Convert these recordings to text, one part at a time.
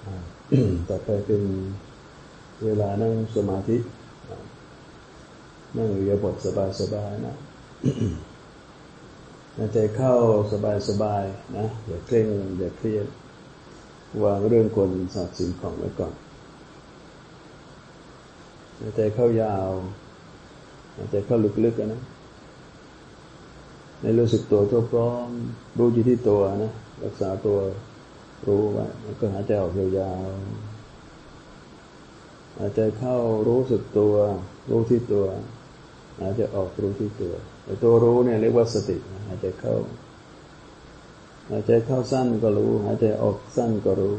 ต่อไปเป็นเวลานั่งสมาธินั่งอิริยาบถสบายๆนะใจเข้าสบายๆนะอย่าเคร่งอย่าเครียดวางเรื่องคนสัตว์สิ่งของไว้ก่อนใจเข้ายาวใจเข้าลึกๆนะในรู้สึกตัวทั่วพร้อมรู้อยู่ที่ตัวนะรักษาตัวรู้ไว้แล้วก็หายใจออกยาวๆหายใจเข้ารู้สึกตัวรู้ที่ตัวหายใจออกรู้ที่ตัวไอ้ตัวรู้เนี่ยเรียกว่าสติหายใจเข้าสั้นก็รู้หายใจออกสั้นก็รู้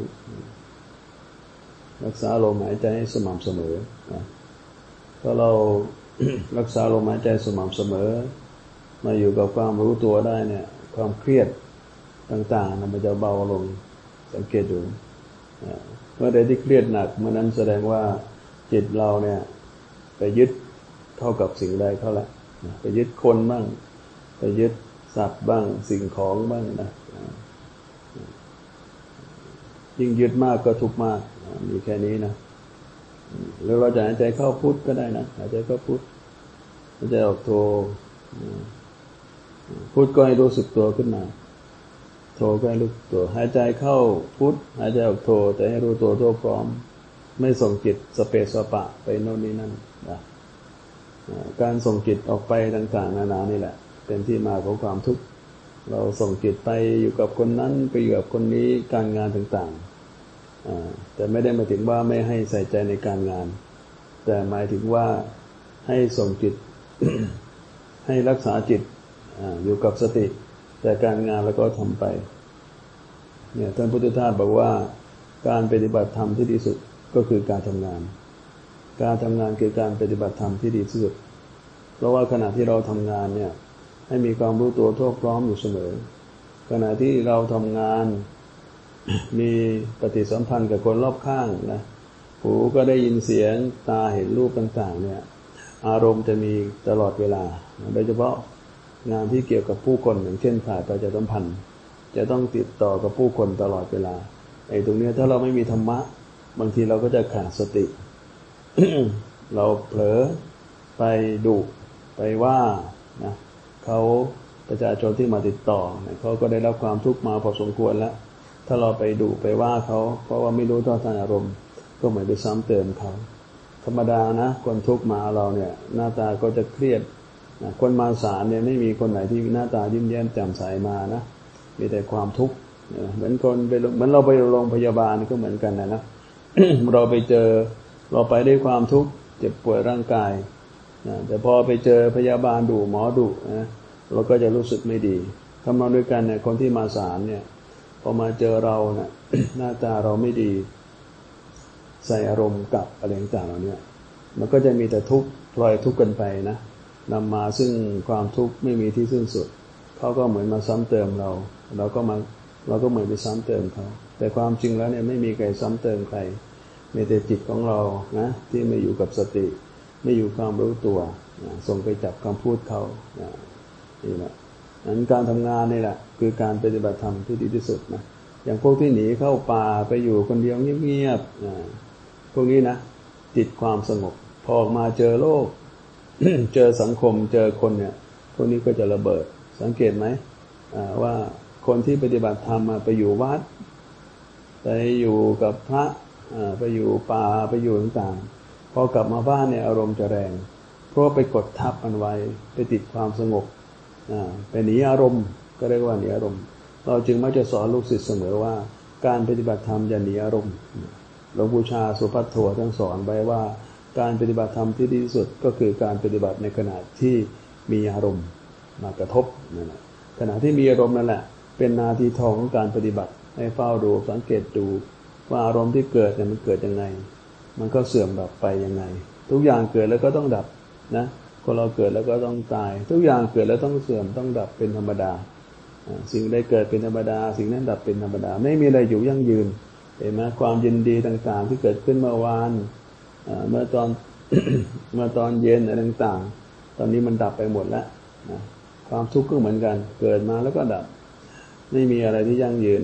รักษาลมหายใจให้สม่ำเสมอถ้าเรา รักษาลมหายใจสม่ำเสมอมาอยู่กับความรู้ตัวได้เนี่ยความเครียดต่างๆมันจะเบาลงสังเกตดูเมื่อใดที่เครียดหนักเมื่อนั้นแสดงว่าจิตเราเนี่ยไปยึดเข้ากับสิ่งใดเข้าละไปยึดคนบ้างไปยึดสัตว์บ้างสิ่งของบ้างนะยิ่งยึดมากก็ทุกข์มากมีแค่นี้นะหรือเราจะหายใจเข้าพุทธก็ได้นะหายใจเข้าพุทธหายใจออกโทพุทธก็ให้รู้สึกตัวขึ้นมาโทก็ให้รู้ตัวหายใจเข้าพุทธหายใจออกโทแต่ให้รู้ตัวทั่วพร้อมไม่ส่งจิตสเปสปะไปโน่นนี่นั่นนะการส่งจิตออกไปต่างๆนานานี่แหละเป็นที่มาของความทุกข์เราส่งจิตไปอยู่กับคนนั้นไปอยู่กับคนนี้การงานต่างๆแต่ไม่ได้หมายถึงว่าไม่ให้ใส่ใจในการงานแต่หมายถึงว่าให้ส่งจิต ให้รักษาจิตอยู่กับสติแต่การงานแล้วก็ทำไปเนี่ยท่านพุทธทาสบอกว่าการปฏิบัติธรรมที่ดีสุดก็คือการทำงานคือการปฏิบัติธรรมที่ดีที่สุดเพราะว่าขณะที่เราทำงานเนี่ยให้มีความรู้ตัวทั่วพร้อมอยู่เสมอขณะที่เราทำงาน มีปฏิสัมพันธ์กับคนรอบข้างนะหูก็ได้ยินเสียงตาเห็นรูปต่างๆเนี่ยอารมณ์จะมีตลอดเวลาโดยเฉพาะงานที่เกี่ยวกับผู้คนอย่างเช่นฝ่ายประชาสัมพันธ์จะต้องติดต่อกับผู้คนตลอดเวลาไอ้ตรงนี้ถ้าเราไม่มีธรรมะบางทีเราก็จะขาดสติ เราเผลอไปดุไปว่านะเขาประชาชนที่มาติดต่อเขาก็ได้รับความทุกข์มาพอสมควรแล้วถ้าเราไปดุไปว่าเขาเพราะว่าไม่รู้เท่าทันอารมณ์ก็เหมือนไปซ้ำเติมเขาธรรมดานะคนทุกข์มาเราเนี่ยหน้าตาก็จะเครียดคนมาศาลเนี่ยไม่มีคนไหนที่หน้าตายิ้มแย้มแจ่มใสมานะมีแต่ความทุกข์เหมือนเราไปโรงพยาบาลก็เหมือนกันนะ เราไปเจอเราไปด้วยความทุกข์เจ็บป่วยร่างกายแต่พอไปเจอพยาบาลดุหมอดุนะเราก็จะรู้สึกไม่ดีทำนองด้วยกันเนี่ยคนที่มาศาลเนี่ยพอมาเจอเราเนี่ย หน้าตาเราไม่ดีใส่อารมณ์กับอะไรต่างๆเหล่านี้มันก็จะมีแต่ทุกข์พลอยทุกข์กันไปนะนำมาซึ่งความทุกข์ไม่มีที่สิ้นสุดเขาก็เหมือนมาซ้ำเติมเราก็เหมือนไปซ้ำเติมเขาแต่ความจริงแล้วเนี่ยไม่มีใครซ้ำเติมใครมีแต่จิตของเรานะที่ไม่อยู่กับสติไม่อยู่ความรู้ตัวส่งไปจับคำพูดเขานี่แหละนั้นการทำงานนี่แหละคือการปฏิบัติธรรมที่ดีที่สุดนะอย่างพวกที่หนีเข้าป่าไปอยู่คนเดียวเงียบๆพวกนี้นะติดความสงบพอออกมาเจอโลก เจอสังคมเจอคนเนี่ยพวกนี้ก็จะระเบิดสังเกตไหมว่าคนที่ปฏิบัติธรรมไปอยู่วัดไปอยู่กับพระไปอยู่ป่าไปอยู่ต่างๆพอกลับมาบ้านเนี่ยอารมณ์จะแรงเพราะไปกดทับมันไว้ไปติดความสงบไปหนีอารมณ์ก็เรียกว่าหนีอารมณ์เราจึงมักจะสอนลูกศิษย์เสมอว่าการปฏิบัติธรรมอย่าหนีอารมณ์หลวงปู่ชาสุภัทโทท่านสอนไว้ว่าการปฏิบัติธรรมที่ดีที่สุดก็คือการปฏิบัติในขณะที่มีอารมณ์มากระทบนั่นแหละขณะที่มีอารมณ์นั่นแหละเป็นนาทีทองของการปฏิบัติให้เฝ้าดูสังเกตดูว่าอารมณ์ที่เกิดเนี่ยมันเกิดยังไงมันก็เสื่อมดับไปยังไงทุกอย่างเกิดแล้วก็ต้องดับนะคนเราเกิดแล้วก็ต้องตายทุกอย่างเกิดแล้วต้องเสื่อมต้องดับเป็นธรรมดาสิ่งใดเกิดเป็นธรรมดาสิ่งนั้นดับเป็นธรรมดาไม่มีอะไรอยู่ยั่งยืนเห็นไหมความยินดีต่างๆที่เกิดขึ้นเมื่อวานเมื่อตอน เมื่อตอนเย็นอะไรต่างๆตอนนี้มันดับไปหมดแล้วนะความทุกข์ก็เหมือนกันเกิดมาแล้วก็ดับไม่มีอะไรที่ยั่งยืน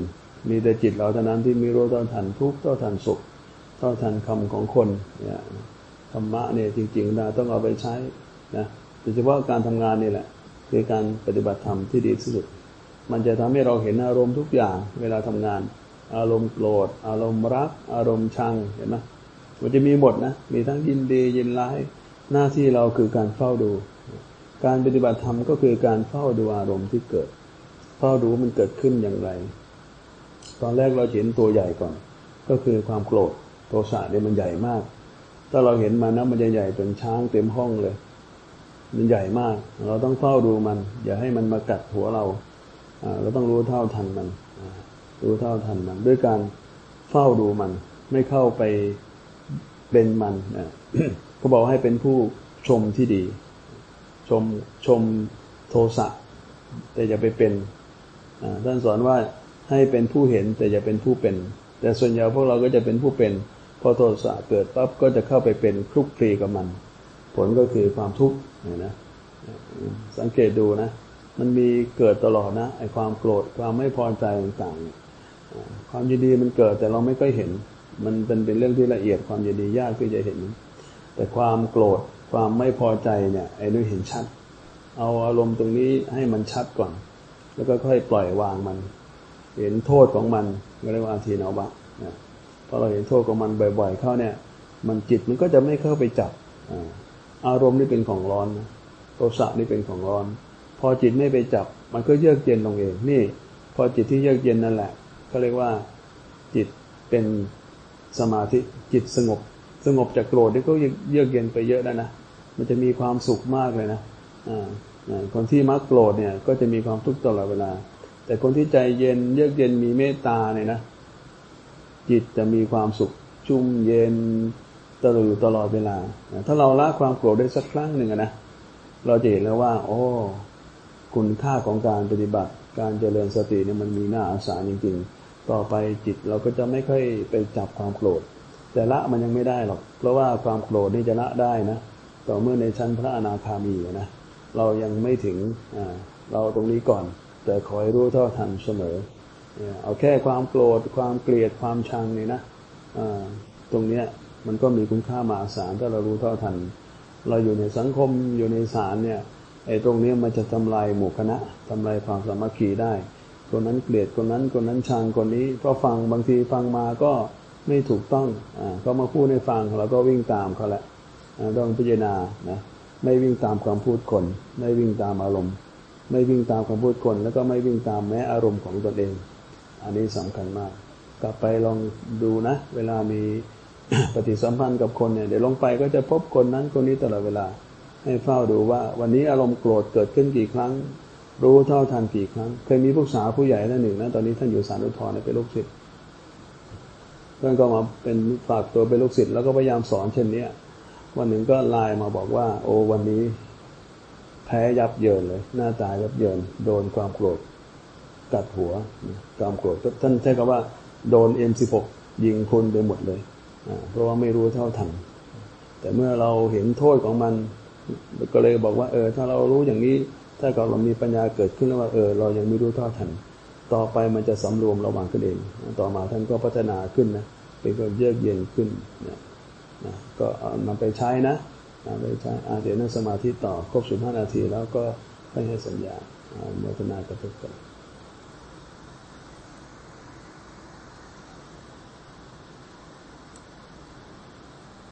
มีแต่จิตเราเท่านั้นที่มีรู้เท่าทันทุกข์เท่าทันสุขเท่าทันคำของคนเนี่ยธรรมะเนี่ยจริงๆเราต้องเอาไปใช้นะโดยเฉพาะการทำงานนี่แหละคือการปฏิบัติธรรมที่ดีที่สุดมันจะทำให้เราเห็นอารมณ์ทุกอย่างเวลาทำงานอารมณ์โกรธอารมณ์รักอารมณ์ชังเห็นไหมมันจะมีหมดนะมีทั้งยินดียินร้ายหน้าที่เราคือการเฝ้าดูการปฏิบัติธรรมก็คือการเฝ้าดูอารมณ์ที่เกิดเฝ้าดูมันเกิดขึ้นอย่างไรตอนแรกเราเห็นตัวใหญ่ก่อนก็คือความโกรธโทสะเนี่ยมันใหญ่มากถ้าเราเห็นมันนะมันจะใหญ่จนช้างเต็มห้องเลยมันใหญ่มากเราต้องเฝ้าดูมันอย่าให้มันมากัดหัวเราเราต้องรู้เท่าทันมันรู้เท่าทันมันด้วยการเฝ้าดูมันไม่เข้าไปเป็นมันเขาบอกให้เป็นผู้ชมที่ดีชมโทสะแต่อย่าไปเป็นท่านสอนว่าให้เป็นผู้เห็นแต่อย่าเป็นผู้เป็นแต่ส่วนใหญ่พวกเราก็จะเป็นผู้เป็นพอโทสะเกิดปั๊บก็จะเข้าไปเป็นคลุกคลีกับมันผลก็คือความทุกข์นะสังเกตดูนะมันมีเกิดตลอดนะไอ้ความโกรธความไม่พอใจต่างๆความยินดีมันเกิดแต่เราไม่ค่อยเห็นมันเป็นเรื่องที่ละเอียดความยินดียากที่จะเห็นแต่ความโกรธความไม่พอใจเนี่ยไอ้นี่เห็นชัดเอาอารมณ์ตรงนี้ให้มันชัดก่อนแล้วก็ค่อยปล่อยวางมันเห็นโทษของมันก็เรียกว่าอาทีนวะพอเราเห็นโทษของมันบ่อยๆเข้าเนี่ยมันจิตมันก็จะไม่เข้าไปจับอารมณ์นี่เป็นของร้อนนะโทสะนี่เป็นของร้อนพอจิตไม่ไปจับมันก็เยือกเย็นลงเองนี่พอจิตที่เยือกเย็นนั่นแหละเขาเรียกว่าจิตเป็นสมาธิจิตสงบจากโกรธนี่ก็เยือกเย็นไปเยอะแล้วนะมันจะมีความสุขมากเลยนะคนที่มักโกรธเนี่ยก็จะมีความทุกข์ตลอดเวลาแต่คนที่ใจเย็นเยือกเย็นมีเมตตาเนี่ยนะจิตจะมีความสุขชุ่มเย็นตลอดเวลาถ้าเราละความโกรธได้สักครั้งหนึ่งนะเราจะเห็นแล้วว่าโอ้คุณค่าของการปฏิบัติการเจริญสติเนี่ยมันมีหน้าอาสาจริงๆต่อไปจิตเราก็จะไม่ค่อยไปจับความโกรธแต่ละมันยังไม่ได้หรอกเพราะว่าความโกรธนี่จะละได้นะต่อเมื่อในชั้นพระอนาคามีนะเรายังไม่ถึงเราตรงนี้ก่อนแต่คอยรู้เท่าทันเสมอเอาแค่ความโกรธความเกลียดความชังนี่นะตรงเนี้ยมันก็มีคุณค่ามหาศาลถ้าเรารู้เท่าทันเราอยู่ในสังคมอยู่ในศาลเนี่ยไอ้ตรงนี้มันจะทำลายหมู่คณะทำลายความสามัคคีได้คนนั้นเกลียดคนนั้นชังคนนี้เพราะฟังบางทีฟังมาก็ไม่ถูกต้องเขามาพูดให้ฟังเราก็วิ่งตามเขาแหละต้องพิจารณานะไม่วิ่งตามคำพูดคนไม่วิ่งตามอารมณ์ไม่วิ่งตามคำพูดคนแล้วก็ไม่วิ่งตามแม้อารมณ์ของตนเองอันนี้สำคัญมากกลับไปลองดูนะเวลามี ปฏิสัมพันธ์กับคนเนี่ยเดี๋ยวลงไปก็จะพบคนนั้นคนนี้ตลอดเวลาให้เฝ้าดูว่าวันนี้อารมณ์โกรธเกิดขึ้นกี่ครั้งรู้เท่าทันกี่ครั้งเคยมีผู้สาวผู้ใหญ่ท่านหนึ่งนะตอนนี้ท่านอยู่ศาลอุทธรณ์เป็นลูกศิษย์ท่านก็มาเป็นฝากตัวเป็นลูกศิษย์แล้วก็พยายามสอนเช่นนี้วันหนึ่งก็ไลน์มาบอกว่าโอ้วันนี้แพ้ยับเยินเลยหน้าตายับเยินโดนความโกรธกัดหัวความโกรธท่านใช้คำว่าโดน M16 ยิงพรุนไปหมดเลยเพราะว่าไม่รู้เท่าทันแต่เมื่อเราเห็นโทษของมันก็เลยบอกว่าถ้าเรารู้อย่างนี้ถ้าเรามีปัญญาเกิดขึ้นแล้วว่าเรายังไม่รู้เท่าทันต่อไปมันจะสำรวมระวังขึ้นเองต่อมาท่านก็พัฒนาขึ้นนะเป็นคนเยือกเย็นขึ้นนะก็นำไปใช้นะนำไปใช้เดี๋ยวนั่งสมาธิต่อครบ15 นาทีแล้วก็ให้สัญญาโมทนากับทุกคน